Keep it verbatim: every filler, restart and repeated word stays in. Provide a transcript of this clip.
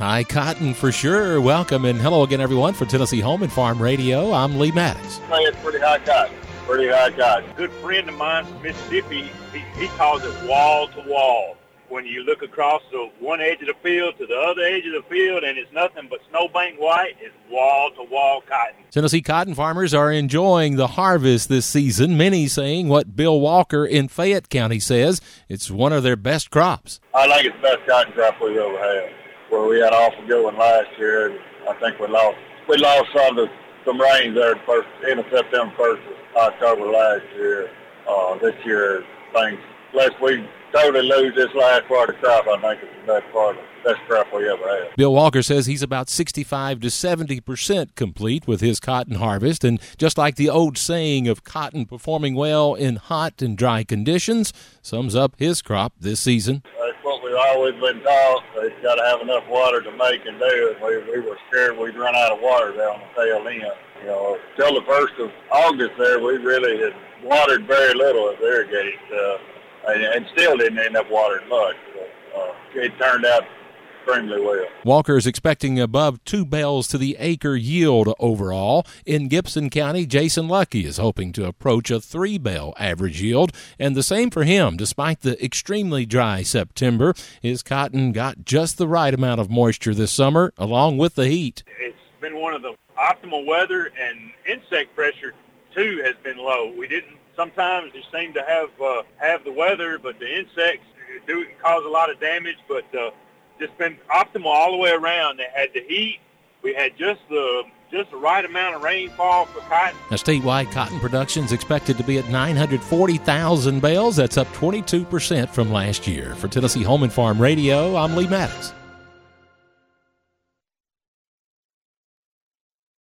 High cotton for sure. Welcome and hello again, everyone, for Tennessee Home and Farm Radio. I'm Lee Maddox. It's pretty high cotton. Pretty high cotton. A good friend of mine from Mississippi, he, he calls it wall to wall. When you look across the one edge of the field to the other edge of the field and it's nothing but snowbank white, it's wall-to-wall cotton. Tennessee cotton farmers are enjoying the harvest this season, many saying what Bill Walker in Fayette County says. It's one of their best crops. I think it's the best cotton crop we've ever had. Where we had an awful good one last year, and I think we lost we lost some of some rains there first end of September, first of October last year. Uh, this year, things unless we totally lose this last part of the crop, I think it's the best part of the best crop we ever had. Bill Walker says he's about sixty-five to seventy percent complete with his cotton harvest, and just like the old saying of cotton performing well in hot and dry conditions, sums up his crop this season. That's what we've always been taught. They've got to have enough water to make and do it. We, we were scared we'd run out of water there on the tail end. You know, till the first of August there, we really had watered very little as irrigate. Uh, and still didn't end up watering much. Uh, it turned out extremely well. Walker is expecting above two bales to the acre yield overall. In Gibson County, Jason Lucky is hoping to approach a three bale average yield, and the same for him. Despite the extremely dry September, his cotton got just the right amount of moisture this summer, along with the heat. It's been one of the optimal weather, and insect pressure, too, has been low. We didn't Sometimes you seem to have uh, have the weather, but the insects do cause a lot of damage. But uh, just been optimal all the way around. They had the heat. We had just the just the right amount of rainfall for cotton. Now, statewide cotton production is expected to be at nine hundred forty thousand bales. That's up twenty-two percent from last year. For Tennessee Home and Farm Radio, I'm Lee Maddox.